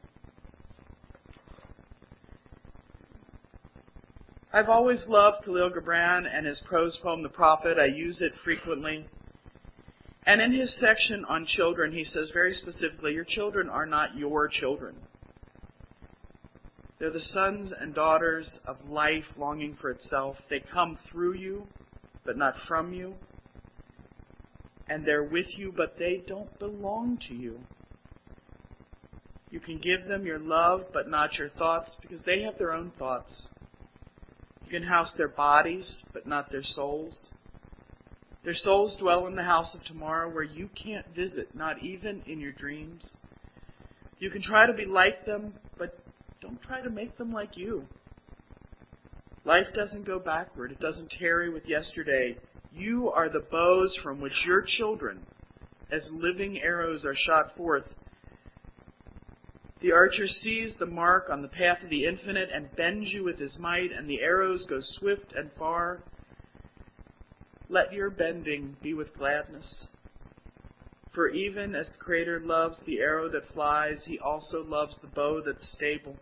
I've always loved Khalil Gibran and his prose poem, The Prophet. I use it frequently. And in his section on children, he says very specifically, your children are not your children. They're the sons and daughters of life longing for itself. They come through you, but not from you. And they're with you, but they don't belong to you. You can give them your love, but not your thoughts, because they have their own thoughts. You can house their bodies, but not their souls. Their souls dwell in the house of tomorrow where you can't visit, not even in your dreams. You can try to be like them, but don't try to make them like you. Life doesn't go backward. It doesn't tarry with yesterday. You are the bows from which your children, as living arrows, are shot forth. The archer sees the mark on the path of the infinite and bends you with his might, and the arrows go swift and far. Let your bending be with gladness. For even as the Creator loves the arrow that flies, he also loves the bow that's stable.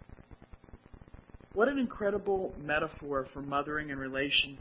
What an incredible metaphor for mothering and relation.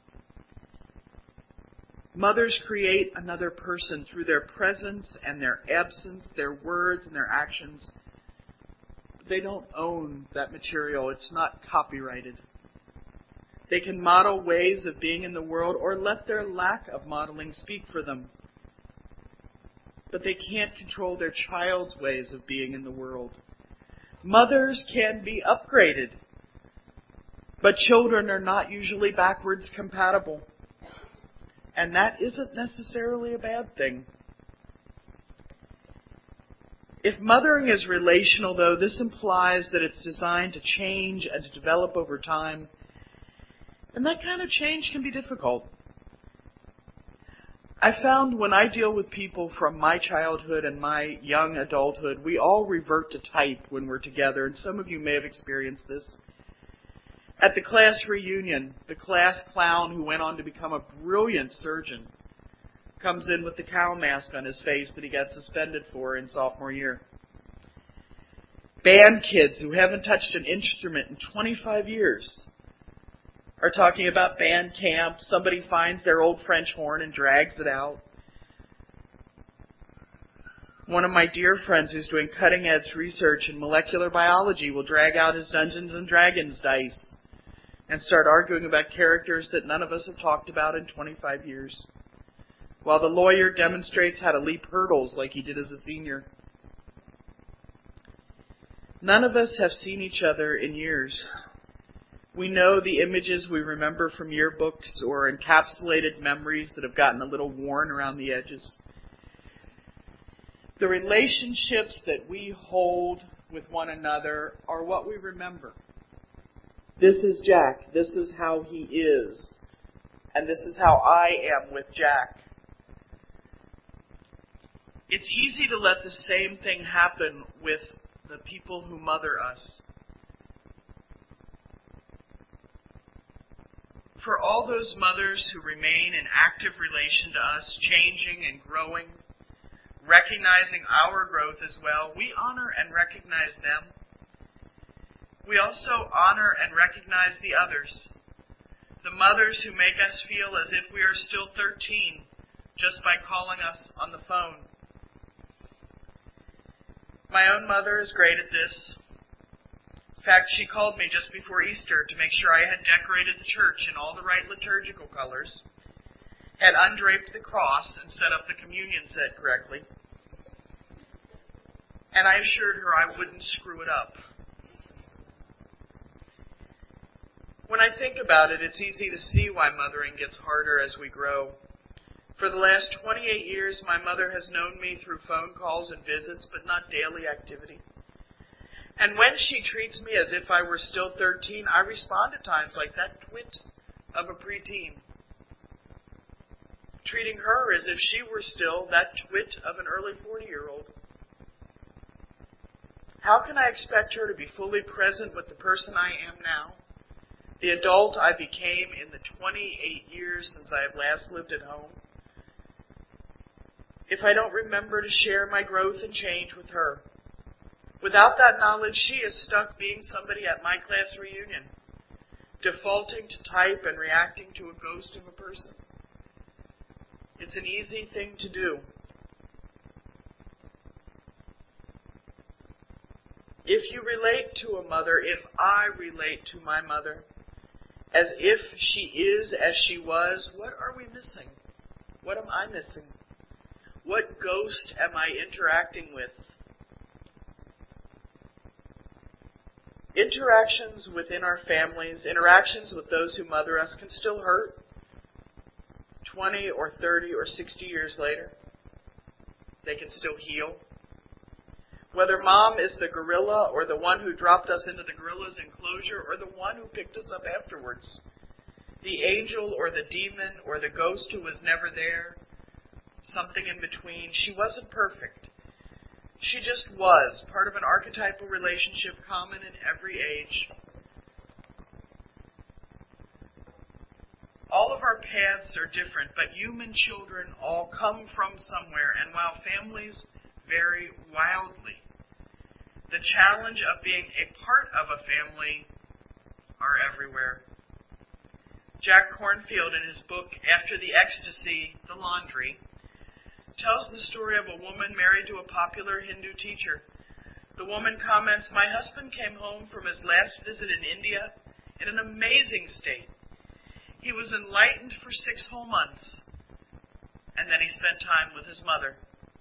Mothers create another person through their presence and their absence, their words and their actions. They don't own that material. It's not copyrighted. They can model ways of being in the world or let their lack of modeling speak for them. But they can't control their child's ways of being in the world. Mothers can be upgraded, but children are not usually backwards compatible. And that isn't necessarily a bad thing. If mothering is relational, though, this implies that it's designed to change and to develop over time. And that kind of change can be difficult. I found when I deal with people from my childhood and my young adulthood, we all revert to type when we're together, and some of you may have experienced this. At the class reunion, the class clown who went on to become a brilliant surgeon comes in with the cow mask on his face that he got suspended for in sophomore year. Band kids who haven't touched an instrument in 25 years are talking about band camp. Somebody finds their old French horn and drags it out. One of my dear friends who's doing cutting-edge research in molecular biology will drag out his Dungeons and Dragons dice and start arguing about characters that none of us have talked about in 25 years, while the lawyer demonstrates how to leap hurdles like he did as a senior. None of us have seen each other in years. We know the images we remember from yearbooks or encapsulated memories that have gotten a little worn around the edges. The relationships that we hold with one another are what we remember. This is Jack. This is how he is. And this is how I am with Jack. It's easy to let the same thing happen with the people who mother us. For all those mothers who remain in active relation to us, changing and growing, recognizing our growth as well, we honor and recognize them. We also honor and recognize the others, the mothers who make us feel as if we are still 13 just by calling us on the phone. My own mother is great at this. In fact, she called me just before Easter to make sure I had decorated the church in all the right liturgical colors, had undraped the cross and set up the communion set correctly, and I assured her I wouldn't screw it up. When I think about it, it's easy to see why mothering gets harder as we grow. For the last 28 years, my mother has known me through phone calls and visits, but not daily activity. And when she treats me as if I were still 13, I respond at times like that twit of a preteen, treating her as if she were still that twit of an early 40-year-old. How can I expect her to be fully present with the person I am now, the adult I became in the 28 years since I have last lived at home, if I don't remember to share my growth and change with her? Without that knowledge, she is stuck being somebody at my class reunion, defaulting to type and reacting to a ghost of a person. It's an easy thing to do. If you relate to a mother, if I relate to my mother, as if she is as she was, what are we missing? What am I missing? What ghost am I interacting with? Interactions within our families, interactions with those who mother us can still hurt 20 or 30 or 60 years later. They can still heal. Whether mom is the gorilla or the one who dropped us into the gorilla's enclosure or the one who picked us up afterwards, the angel or the demon or the ghost who was never there, something in between, she wasn't perfect. She just was, part of an archetypal relationship common in every age. All of our paths are different, but human children all come from somewhere, and while families vary wildly, the challenge of being a part of a family are everywhere. Jack Kornfield, in his book After the Ecstasy, The Laundry, tells the story of a woman married to a popular Hindu teacher. The woman comments, "My husband came home from his last visit in India in an amazing state. He was enlightened for 6 whole months, and then he spent time with his mother."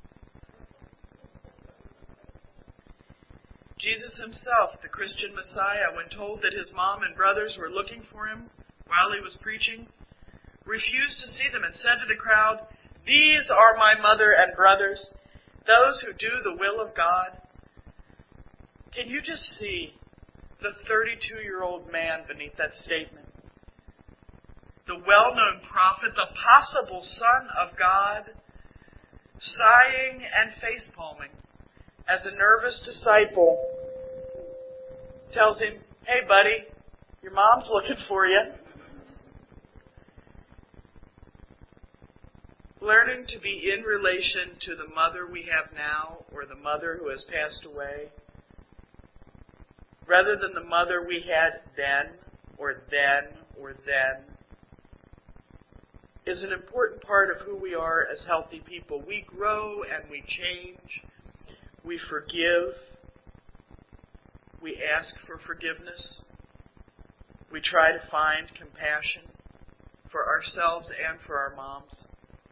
Jesus himself, the Christian Messiah, when told that his mom and brothers were looking for him while he was preaching, refused to see them and said to the crowd, "These are my mother and brothers, those who do the will of God." Can you just see the 32-year-old man beneath that statement? The well-known prophet, the possible son of God, sighing and face-palming as a nervous disciple tells him, "Hey, buddy, your mom's looking for you." Learning to be in relation to the mother we have now or the mother who has passed away, rather than the mother we had then, is an important part of who we are as healthy people. We grow and we change. We forgive. We ask for forgiveness. We try to find compassion for ourselves and for our moms.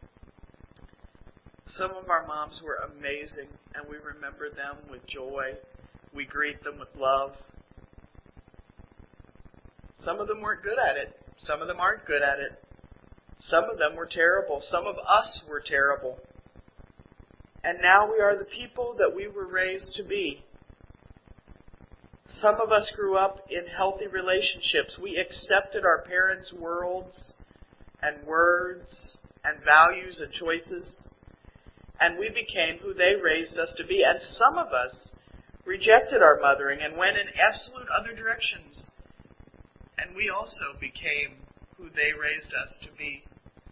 Some of our moms were amazing, and we remember them with joy. We greet them with love. Some of them weren't good at it. Some of them aren't good at it. Some of them were terrible. Some of us were terrible. And now we are the people that we were raised to be. Some of us grew up in healthy relationships. We accepted our parents' worlds and words and values and choices, and we became who they raised us to be. And some of us rejected our mothering and went in absolute other directions, and we also became who they raised us to be.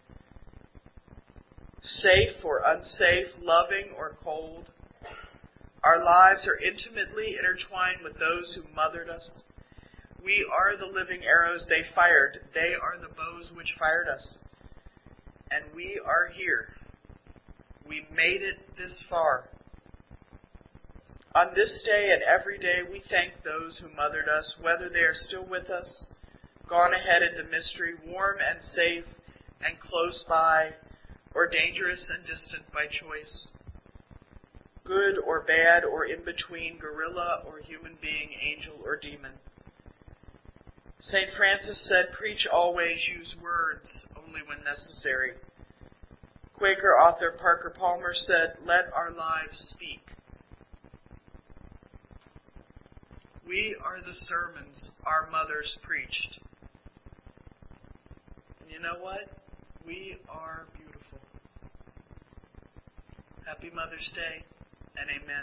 Safe or unsafe, loving or cold, our lives are intimately intertwined with those who mothered us. We are the living arrows they fired. They are the bows which fired us. And we are here. We made it this far. On this day and every day, we thank those who mothered us, whether they are still with us, gone ahead into mystery, warm and safe and close by, or dangerous and distant by choice. Good or bad or in between, gorilla or human being, angel or demon. St. Francis said, "Preach always, use words only when necessary." Quaker author Parker Palmer said, "Let our lives speak." We are the sermons our mothers preached. And you know what? We are beautiful. Happy Mother's Day, and amen.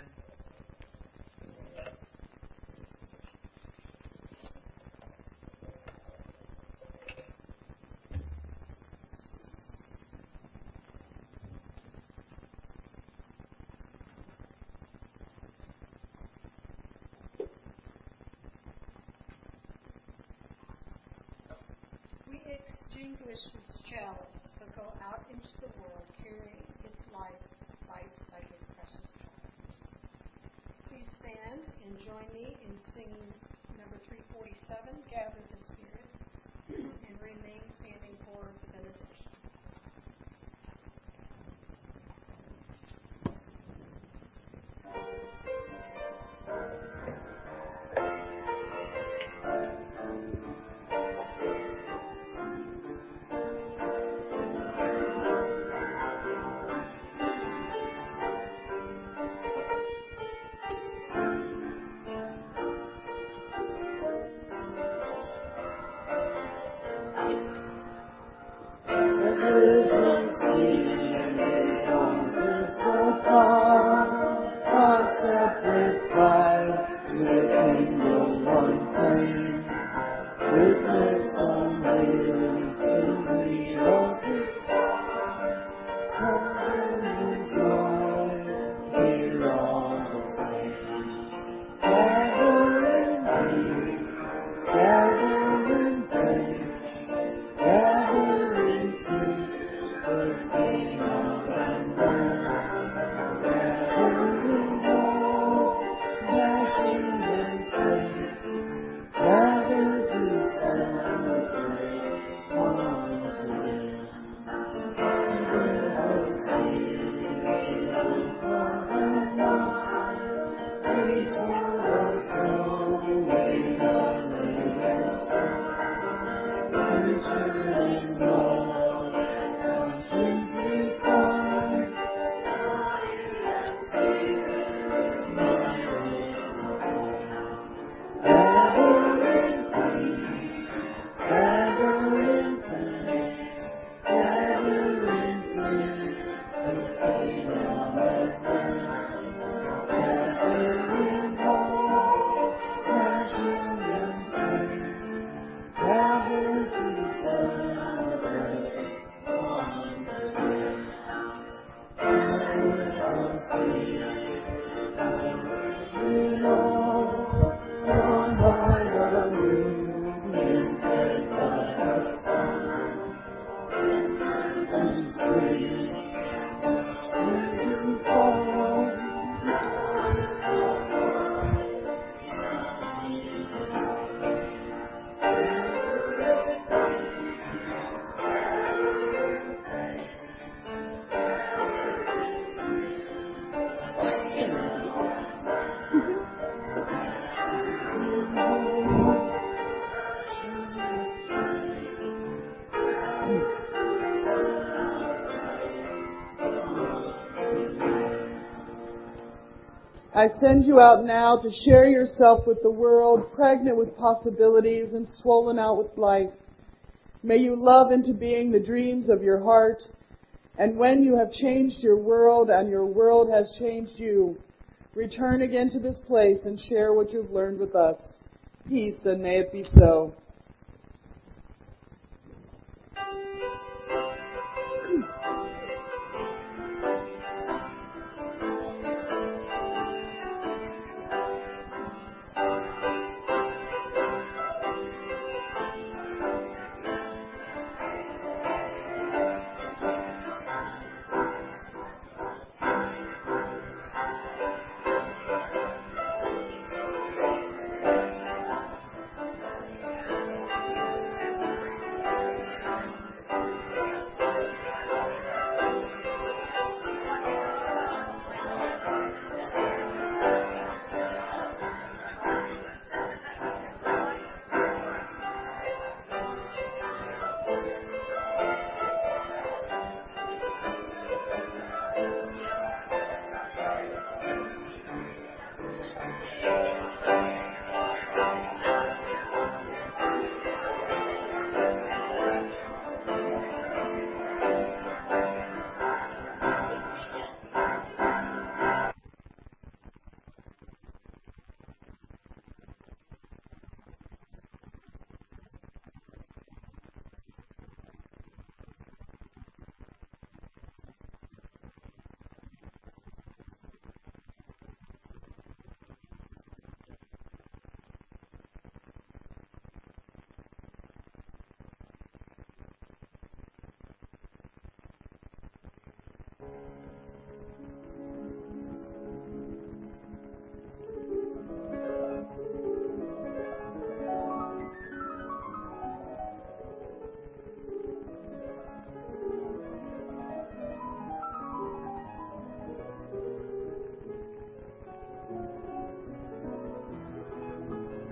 We extinguish this chalice, but go out into the world carrying its life like a precious child. Please stand and join me in singing number 347, Gather the Spirit, and remain standing for the benediction. I send you out now to share yourself with the world, pregnant with possibilities and swollen out with life. May you love into being the dreams of your heart. And when you have changed your world and your world has changed you, return again to this place and share what you've learned with us. Peace, and may it be so.